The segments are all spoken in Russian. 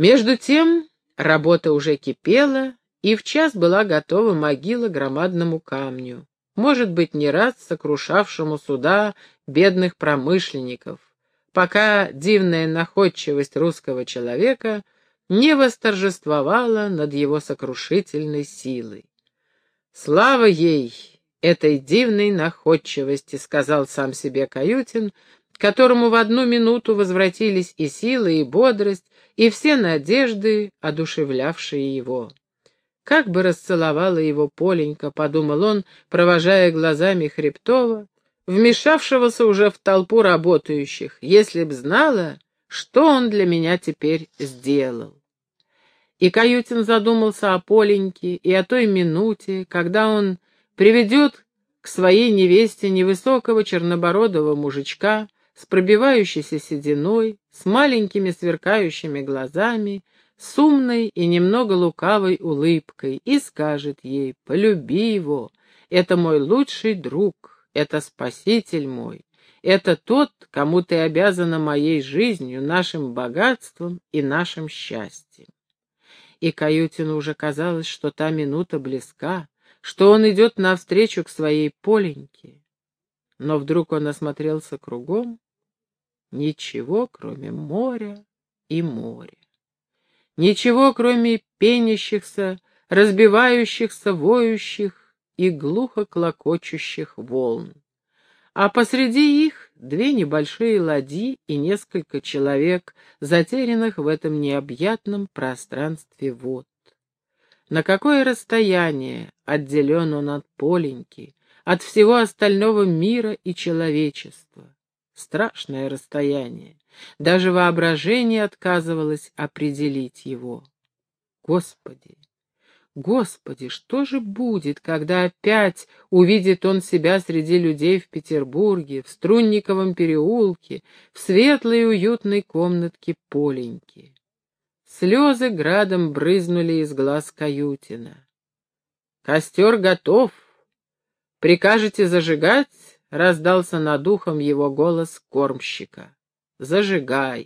Между тем работа уже кипела, и в час была готова могила громадному камню, может быть, не раз сокрушавшему суда бедных промышленников, пока дивная находчивость русского человека не восторжествовала над его сокрушительной силой. «Слава ей, этой дивной находчивости», — сказал сам себе Каютин, которому в одну минуту возвратились и сила, и бодрость, и все надежды, одушевлявшие его. «Как бы расцеловала его Поленька», — подумал он, провожая глазами Хребтова, вмешавшегося уже в толпу работающих, «если б знала, что он для меня теперь сделал». И Каютин задумался о Поленьке и о той минуте, когда он приведет к своей невесте невысокого чернобородого мужичка с пробивающейся сединой, с маленькими сверкающими глазами, с умной и немного лукавой улыбкой, и скажет ей: «Полюби его, это мой лучший друг, это спаситель мой, это тот, кому ты обязана моей жизнью, нашим богатством и нашим счастьем». И Каютину уже казалось, что та минута близка, что он идет навстречу к своей Поленьке. Но вдруг он осмотрелся кругом. Ничего, кроме моря и моря. Ничего, кроме пенящихся, разбивающихся, воющих и глухо клокочущих волн. А посреди их две небольшие ладьи и несколько человек, затерянных в этом необъятном пространстве вод. На какое расстояние отделен он от Поленьки, от всего остального мира и человечества? Страшное расстояние. Даже воображение отказывалось определить его. Господи! Господи, что же будет, когда опять увидит он себя среди людей в Петербурге, в Струнниковом переулке, в светлой и уютной комнатке Поленьки? Слезы градом брызнули из глаз Каютина. «Костер готов. Прикажете зажигать?» — раздался над ухом его голос кормщика. «Зажигай».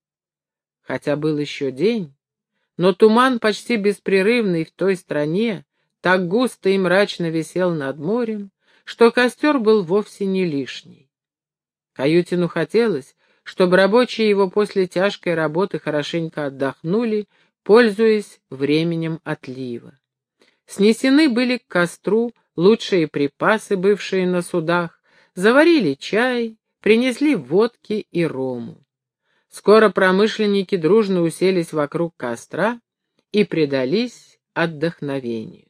Хотя был еще день, но туман почти беспрерывный в той стране так густо и мрачно висел над морем, что костер был вовсе не лишний. Каютину хотелось, чтобы рабочие его после тяжкой работы хорошенько отдохнули, пользуясь временем отлива. Снесены были к костру лучшие припасы, бывшие на судах, заварили чай, принесли водки и рому. Скоро промышленники дружно уселись вокруг костра и предались отдохновению.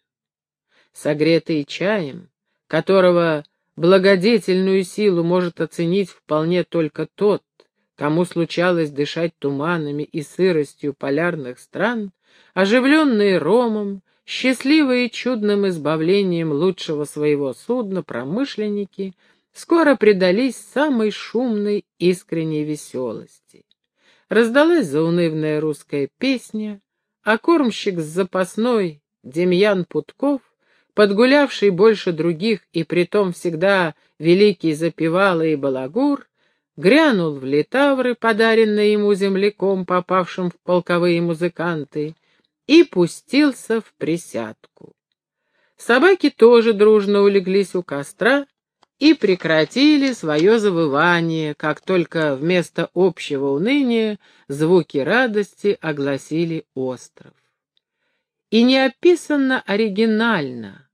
Согретые чаем, которого благодетельную силу может оценить вполне только тот, кому случалось дышать туманами и сыростью полярных стран, оживленные ромом, счастливые чудным избавлением лучшего своего судна промышленники скоро предались самой шумной искренней веселости. Раздалась заунывная русская песня, а кормщик с запасной Демьян Путков, подгулявший больше других и притом всегда великий запевала и балагур, грянул в литавры, подаренные ему земляком, попавшим в полковые музыканты, и пустился в присядку. Собаки тоже дружно улеглись у костра и прекратили свое завывание, как только вместо общего уныния звуки радости огласили остров. И неописанно оригинально,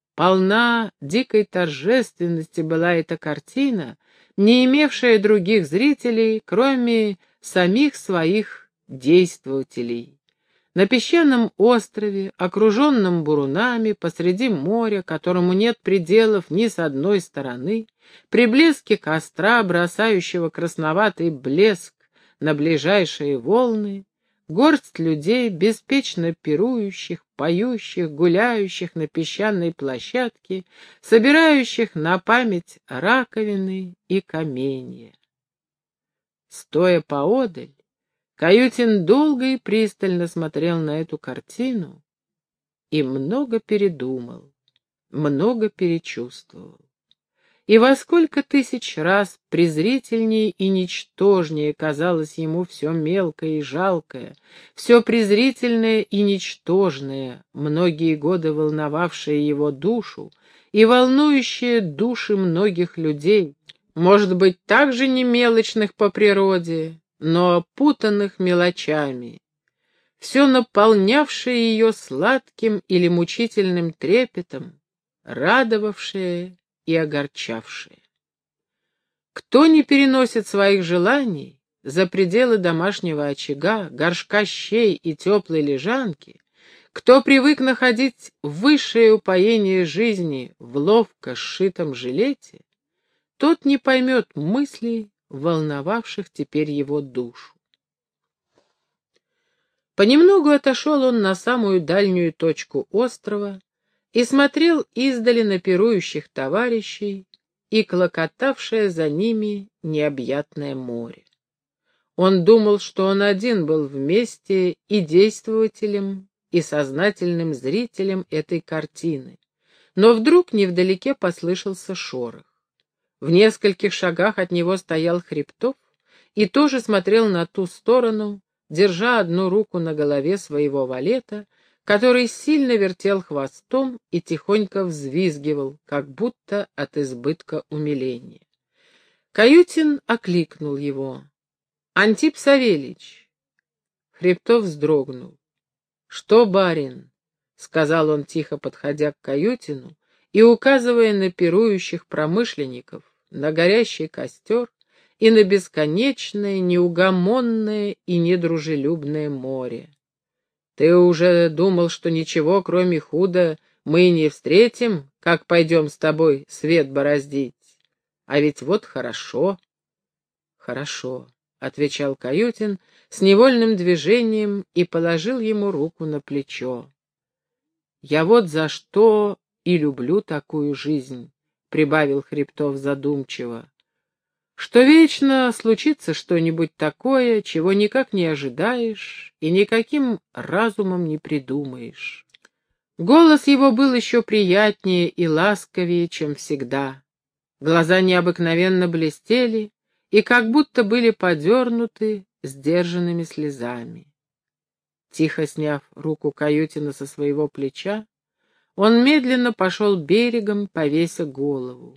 полна дикой торжественности была эта картина, не имевшая других зрителей, кроме самих своих действователей. На песчаном острове, окруженном бурунами, посреди моря, которому нет пределов ни с одной стороны, при блеске костра, бросающего красноватый блеск на ближайшие волны, горсть людей, беспечно пирующих, поющих, гуляющих на песчаной площадке, собирающих на память раковины и каменья. Стоя поодаль, Каютин долго и пристально смотрел на эту картину и много передумал, много перечувствовал. И во сколько тысяч раз презрительнее и ничтожнее казалось ему все мелкое и жалкое, все презрительное и ничтожное, многие годы волновавшее его душу и волнующее души многих людей, может быть, также не мелочных по природе, но опутанных мелочами, все наполнявшее ее сладким или мучительным трепетом, радовавшее и огорчавшее. Кто не переносит своих желаний за пределы домашнего очага, горшка щей и теплой лежанки, кто привык находить высшее упоение жизни в ловко сшитом жилете, тот не поймет мыслей, волновавших теперь его душу. Понемногу отошел он на самую дальнюю точку острова и смотрел издали на пирующих товарищей и клокотавшее за ними необъятное море. Он думал, что он один был вместе и действователем, и сознательным зрителем этой картины, но вдруг невдалеке послышался шорох. В нескольких шагах от него стоял Хребтов и тоже смотрел на ту сторону, держа одну руку на голове своего валета, который сильно вертел хвостом и тихонько взвизгивал, как будто от избытка умиления. Каютин окликнул его. «Антип Савельич!» Хребтов вздрогнул. «Что, барин?» — сказал он, тихо подходя к Каютину и указывая на пирующих промышленников, на горящий костер и на бесконечное, неугомонное и недружелюбное море. «Ты уже думал, что ничего, кроме худа, мы не встретим, как пойдем с тобой свет бороздить? А ведь вот хорошо». «Хорошо», — отвечал Каютин с невольным движением и положил ему руку на плечо. «Я вот за что и люблю такую жизнь», — прибавил Хребтов задумчиво, «что вечно случится что-нибудь такое, чего никак не ожидаешь и никаким разумом не придумаешь». Голос его был еще приятнее и ласковее, чем всегда. Глаза необыкновенно блестели и как будто были подернуты сдержанными слезами. Тихо сняв руку Каютина со своего плеча, он медленно пошел берегом, повеся голову.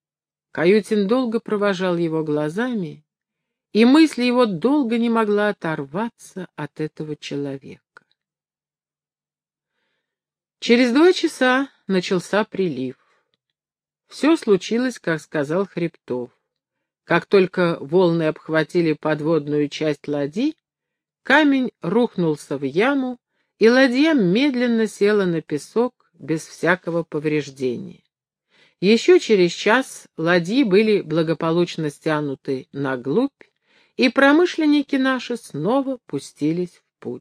Каютин долго провожал его глазами, и мысль его долго не могла оторваться от этого человека. Через 2 часа начался прилив. Все случилось, как сказал Хребтов. Как только волны обхватили подводную часть ладьи, камень рухнулся в яму, и ладья медленно села на песок без всякого повреждения. Еще через час ладьи были благополучно стянуты на глубь, и промышленники наши снова пустились в путь.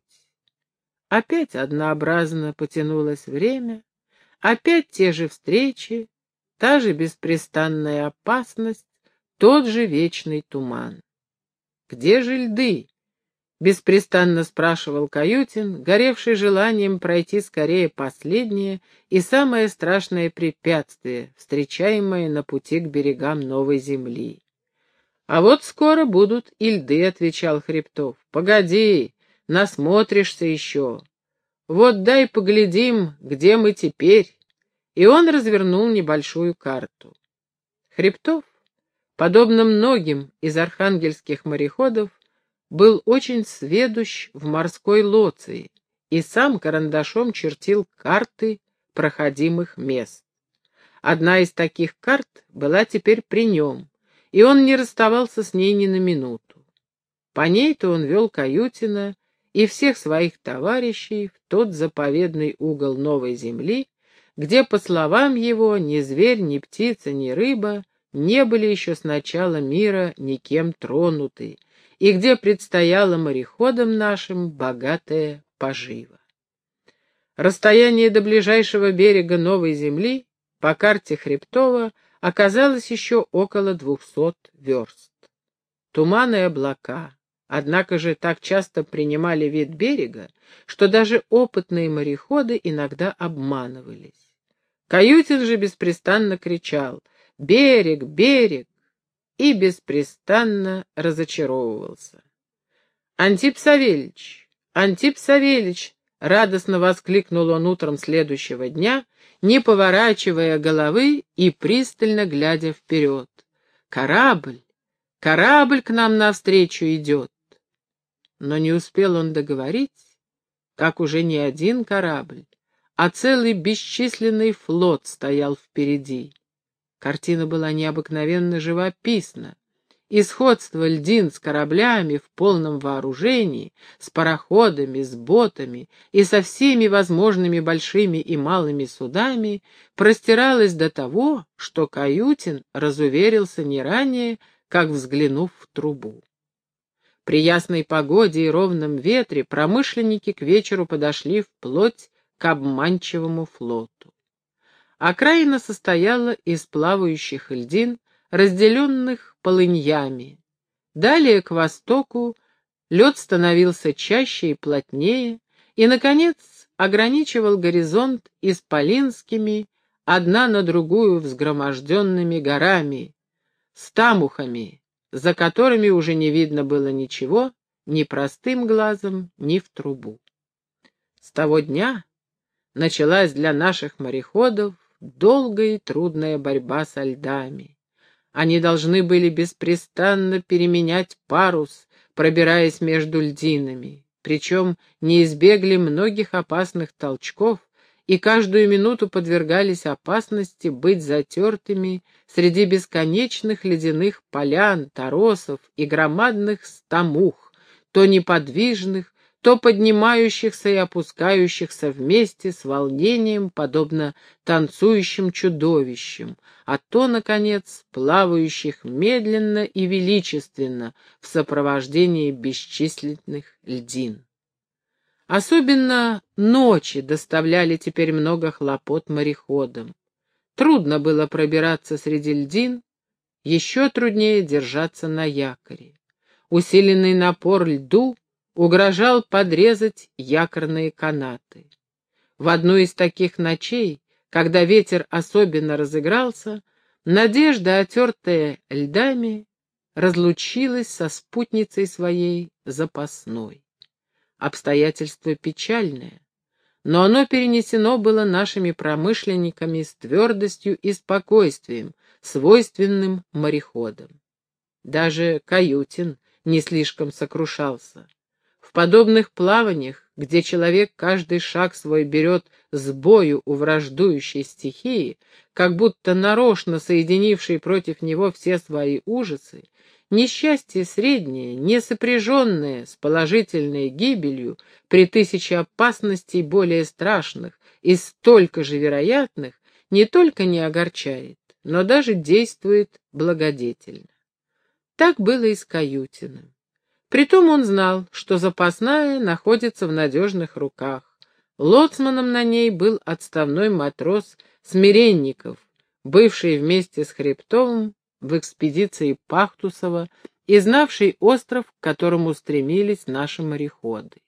Опять однообразно потянулось время, опять те же встречи, та же беспрестанная опасность, тот же вечный туман. «Где же льды?» — беспрестанно спрашивал Каютин, горевший желанием пройти скорее последнее и самое страшное препятствие, встречаемое на пути к берегам новой земли. «А вот скоро будут и льды», — отвечал Хребтов. «Погоди, насмотришься еще. Вот дай поглядим, где мы теперь». И он развернул небольшую карту. Хребтов, подобно многим из архангельских мореходов, был очень сведущ в морской лоции и сам карандашом чертил карты проходимых мест. Одна из таких карт была теперь при нем, и он не расставался с ней ни на минуту. По ней-то он вел Каютина и всех своих товарищей в тот заповедный угол новой земли, где, по словам его, ни зверь, ни птица, ни рыба не были еще с начала мира никем тронуты, и где предстояло мореходам нашим богатая пожива. Расстояние до ближайшего берега новой земли по карте Хребтова оказалось еще около 200 верст. Туман и облака, однако же, так часто принимали вид берега, что даже опытные мореходы иногда обманывались. Каютин же беспрестанно кричал: берег, берег, и беспрестанно разочаровывался. «Антип Савельич! Антип Савельич!» — радостно воскликнул он утром следующего дня, не поворачивая головы и пристально глядя вперед. «Корабль! Корабль к нам навстречу идет!» Но не успел он договорить, как уже не один корабль, а целый бесчисленный флот стоял впереди. Картина была необыкновенно живописна, и сходство льдин с кораблями в полном вооружении, с пароходами, с ботами и со всеми возможными большими и малыми судами простиралось до того, что Каютин разуверился не ранее, как взглянув в трубу. При ясной погоде и ровном ветре промышленники к вечеру подошли вплоть к обманчивому флоту. Окраина состояла из плавающих льдин, разделенных полыньями. Далее к востоку лед становился чаще и плотнее, и, наконец, ограничивал горизонт исполинскими, одна на другую взгроможденными горами, стамухами, за которыми уже не видно было ничего, ни простым глазом, ни в трубу. С того дня началась для наших мореходов долгая и трудная борьба со льдами. Они должны были беспрестанно переменять парус, пробираясь между льдинами, причем не избегли многих опасных толчков и каждую минуту подвергались опасности быть затертыми среди бесконечных ледяных полян, торосов и громадных стамух, то неподвижных, то поднимающихся и опускающихся вместе с волнением, подобно танцующим чудовищам, а то, наконец, плавающих медленно и величественно в сопровождении бесчисленных льдин. Особенно ночи доставляли теперь много хлопот мореходам. Трудно было пробираться среди льдин, еще труднее держаться на якоре. Усиленный напор льду угрожал подрезать якорные канаты. В одну из таких ночей, когда ветер особенно разыгрался, Надежда, отертая льдами, разлучилась со спутницей своей запасной. Обстоятельство печальное, но оно перенесено было нашими промышленниками с твердостью и спокойствием, свойственным мореходам. Даже Каютин не слишком сокрушался. В подобных плаваниях, где человек каждый шаг свой берет с бою у враждующей стихии, как будто нарочно соединивший против него все свои ужасы, несчастье среднее, не сопряженное с положительной гибелью при тысяче опасностей более страшных и столько же вероятных, не только не огорчает, но даже действует благодетельно. Так было и с Каютиным. Притом он знал, что запасная находится в надежных руках. Лоцманом на ней был отставной матрос Смиренников, бывший вместе с Хребтовым в экспедиции Пахтусова и знавший остров, к которому стремились наши мореходы.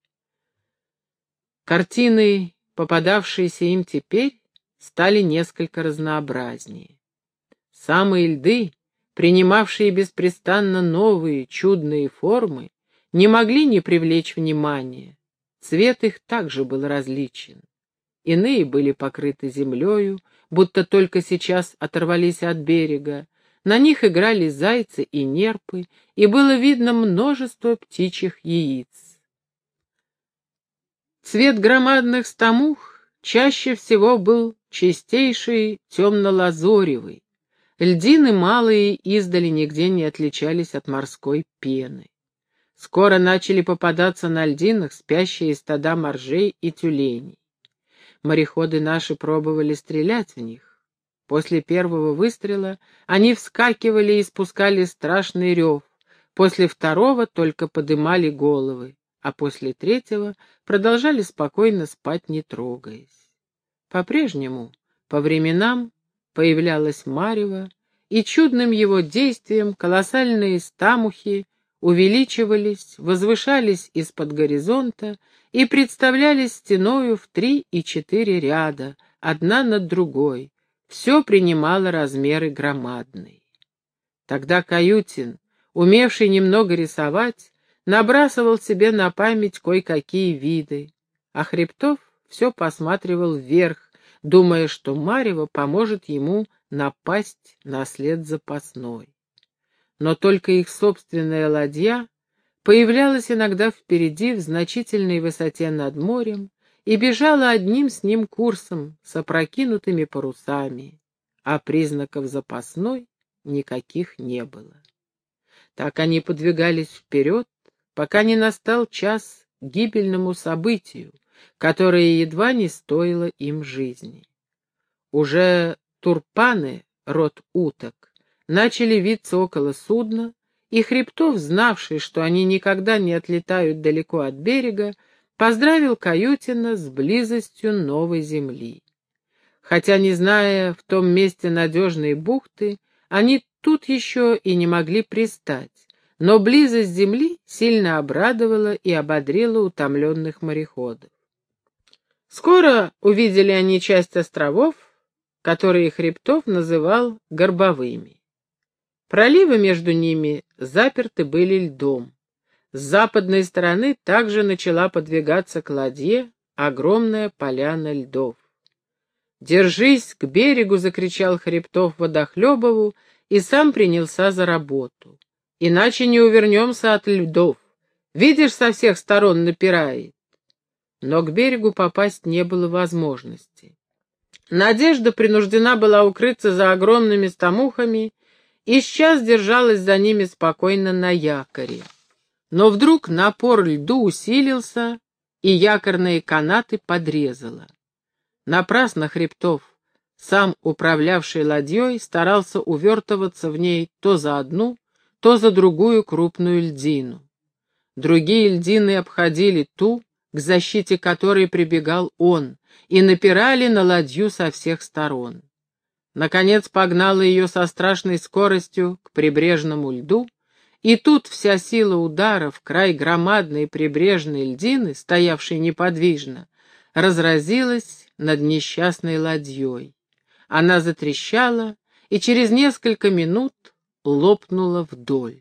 Картины, попадавшиеся им теперь, стали несколько разнообразнее. Самые льды, принимавшие беспрестанно новые чудные формы, не могли не привлечь внимания. Цвет их также был различен. Иные были покрыты землею, будто только сейчас оторвались от берега. На них играли зайцы и нерпы, и было видно множество птичьих яиц. Цвет громадных стамух чаще всего был чистейший темно-лазоревый. Льдины малые издали нигде не отличались от морской пены. Скоро начали попадаться на льдинах спящие стада моржей и тюленей. Мореходы наши пробовали стрелять в них. После первого выстрела они вскакивали и испускали страшный рев, после второго только подымали головы, а после третьего продолжали спокойно спать, не трогаясь. По-прежнему, по временам, появлялось марево, и чудным его действием колоссальные стамухи увеличивались, возвышались из-под горизонта и представлялись стеною в 3 и 4 ряда, одна над другой, все принимало размеры громадные. Тогда Каютин, умевший немного рисовать, набрасывал себе на память кое-какие виды, а Хребтов все посматривал вверх, думая, что марево поможет ему напасть на след запасной. Но только их собственная ладья появлялась иногда впереди в значительной высоте над морем и бежала одним с ним курсом с опрокинутыми парусами, а признаков запасной никаких не было. Так они подвигались вперед, пока не настал час гибельному событию, которое едва не стоило им жизни. Уже турпаны, род уток, начали виться около судна, и Хребтов, знавший, что они никогда не отлетают далеко от берега, поздравил Каютина с близостью новой земли. Хотя, не зная в том месте надежной бухты, они тут еще и не могли пристать, но близость земли сильно обрадовала и ободрила утомленных мореходов. Скоро увидели они часть островов, которые Хребтов называл горбовыми. Проливы между ними заперты были льдом. С западной стороны также начала подвигаться к ладье огромная поляна льдов. «Держись к берегу!» — закричал Хребтов Водохлебову и сам принялся за работу. «Иначе не увернемся от льдов. Видишь, со всех сторон напирает». Но к берегу попасть не было возможности. Надежда принуждена была укрыться за огромными стамухами и сейчас держалась за ними спокойно на якоре. Но вдруг напор льду усилился, и якорные канаты подрезало. Напрасно Хребтов, сам управлявший ладьей, старался увертываться в ней то за одну, то за другую крупную льдину. Другие льдины обходили ту, к защите которой прибегал он, и напирали на ладью со всех сторон. Наконец погнала ее со страшной скоростью к прибрежному льду, и тут вся сила удара в край громадной прибрежной льдины, стоявшей неподвижно, разразилась над несчастной ладьей. Она затрещала и через несколько минут лопнула вдоль.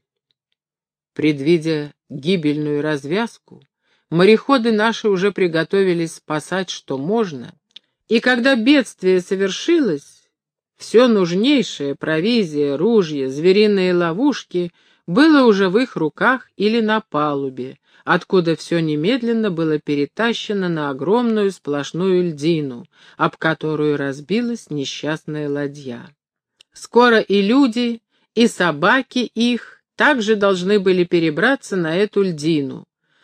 Предвидя гибельную развязку, мореходы наши уже приготовились спасать, что можно, и когда бедствие совершилось, все нужнейшее, провизия, ружья, звериные ловушки, было уже в их руках или на палубе, откуда все немедленно было перетащено на огромную сплошную льдину, об которую разбилась несчастная ладья. Скоро и люди, и собаки их также должны были перебраться на эту льдину.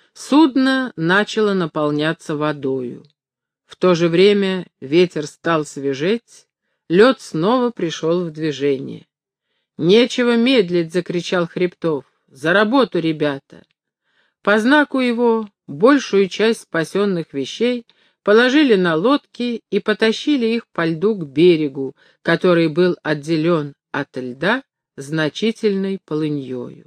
Судно начало наполняться водою. В то же время ветер стал свежеть, лед снова пришел в движение. «Нечего медлить!» — закричал Хребтов. «За работу, ребята!» По знаку его большую часть спасенных вещей положили на лодки и потащили их по льду к берегу, который был отделен от льда значительной полыньёю.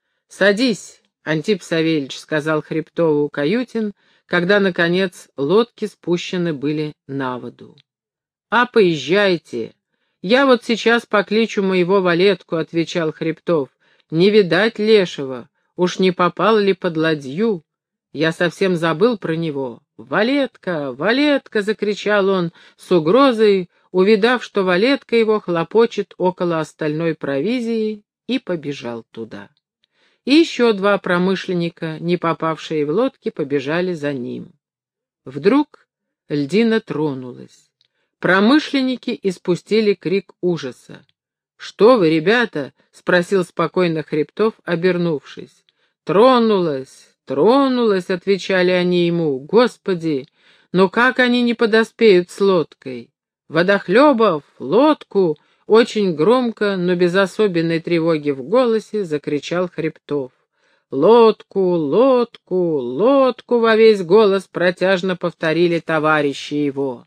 «Садись, Антип Савельич», — сказал Хребтову Каютин, когда, наконец, лодки спущены были на воду. «А поезжайте. Я вот сейчас покличу моего валетку», — отвечал Хребтов. «Не видать лешего. Уж не попал ли под ладью? Я совсем забыл про него». «Валетка! Валетка!» — закричал он с угрозой, увидав, что валетка его хлопочет около остальной провизии, и побежал туда. И еще два промышленника, не попавшие в лодки, побежали за ним. Вдруг льдина тронулась. Промышленники испустили крик ужаса. «Что вы, ребята?» — спросил спокойно Хребтов, обернувшись. «Тронулась, тронулась», — отвечали они ему. «Господи, но как они не подоспеют с лодкой?» «Водохлебов, лодку!» — очень громко, но без особенной тревоги в голосе закричал Хребтов. «Лодку, лодку, лодку!» — во весь голос протяжно повторили товарищи его.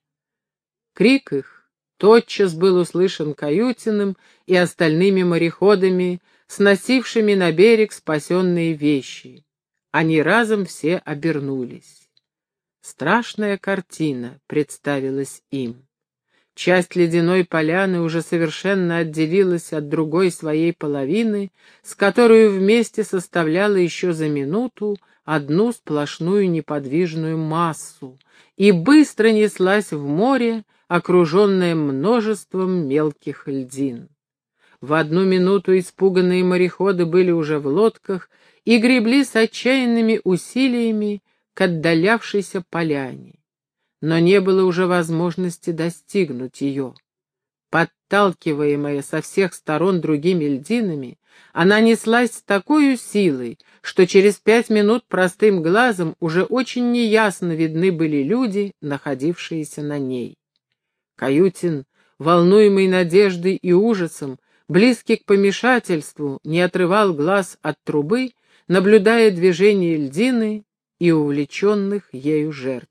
Крик их тотчас был услышан Каютиным и остальными мореходами, сносившими на берег спасенные вещи. Они разом все обернулись. Страшная картина представилась им. Часть ледяной поляны уже совершенно отделилась от другой своей половины, с которой вместе составляла еще за минуту одну сплошную неподвижную массу, и быстро неслась в море, окруженная множеством мелких льдин. В одну минуту испуганные мореходы были уже в лодках и гребли с отчаянными усилиями к отдалявшейся поляне. Но не было уже возможности достигнуть ее. Подталкиваемая со всех сторон другими льдинами, она неслась с такой силой, что через 5 минут простым глазом уже очень неясно видны были люди, находившиеся на ней. Каютин, волнуемый надеждой и ужасом, близкий к помешательству, не отрывал глаз от трубы, наблюдая движение льдины и увлеченных ею жертв.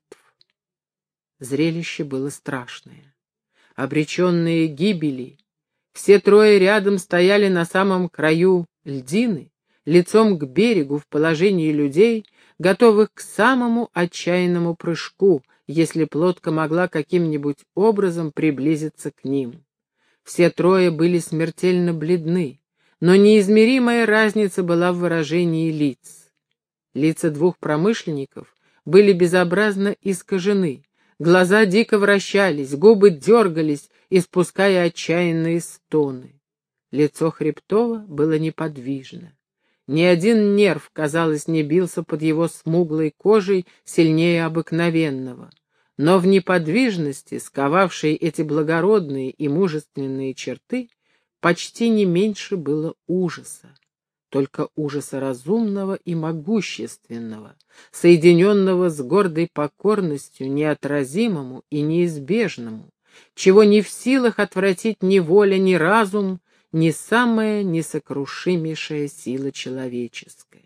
Зрелище было страшное. Обреченные гибели, все трое рядом стояли на самом краю льдины, лицом к берегу в положении людей, готовых к самому отчаянному прыжку, если б лодка могла каким-нибудь образом приблизиться к ним. Все трое были смертельно бледны, но неизмеримая разница была в выражении лиц. Лица двух промышленников были безобразно искажены, глаза дико вращались, губы дергались, испуская отчаянные стоны. Лицо Хребтова было неподвижно. Ни один нерв, казалось, не бился под его смуглой кожей сильнее обыкновенного. Но в неподвижности, сковавшей эти благородные и мужественные черты, почти не меньше было ужаса. Только ужаса разумного и могущественного, соединенного с гордой покорностью неотразимому и неизбежному, чего не в силах отвратить ни воля, ни разум, ни самая несокрушимейшая сила человеческая.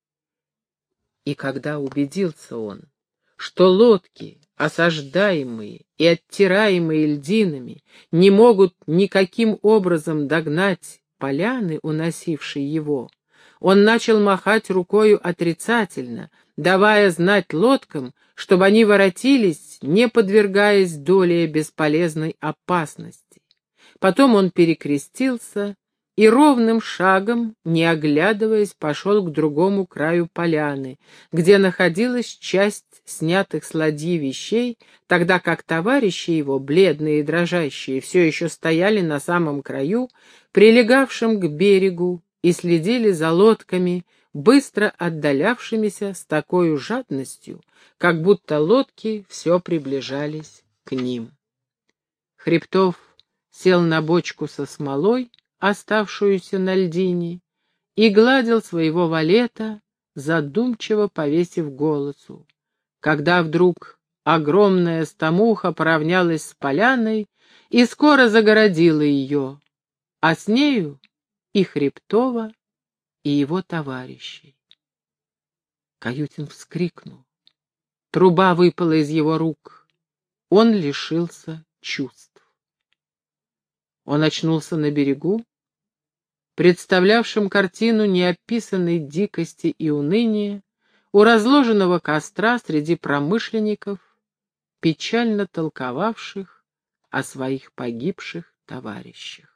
И когда убедился он, что лодки, осаждаемые и оттираемые льдинами, не могут никаким образом догнать поляны, уносившей его, он начал махать рукою отрицательно, давая знать лодкам, чтобы они воротились, не подвергаясь доле бесполезной опасности. Потом он перекрестился и ровным шагом, не оглядываясь, пошел к другому краю поляны, где находилась часть снятых с ладьи вещей, тогда как товарищи его, бледные и дрожащие, все еще стояли на самом краю, прилегавшем к берегу, и следили за лодками, быстро отдалявшимися с такой жадностью, как будто лодки все приближались к ним. Хребтов сел на бочку со смолой, оставшуюся на льдине, и гладил своего валета, задумчиво повесив голосу, когда вдруг огромная стамуха поравнялась с поляной и скоро загородила ее, а с нею и Хребтова, и его товарищей. Каютин вскрикнул. Труба выпала из его рук. Он лишился чувств. Он очнулся на берегу, представлявшем картину неописанной дикости и уныния, у разложенного костра среди промышленников, печально толковавших о своих погибших товарищах.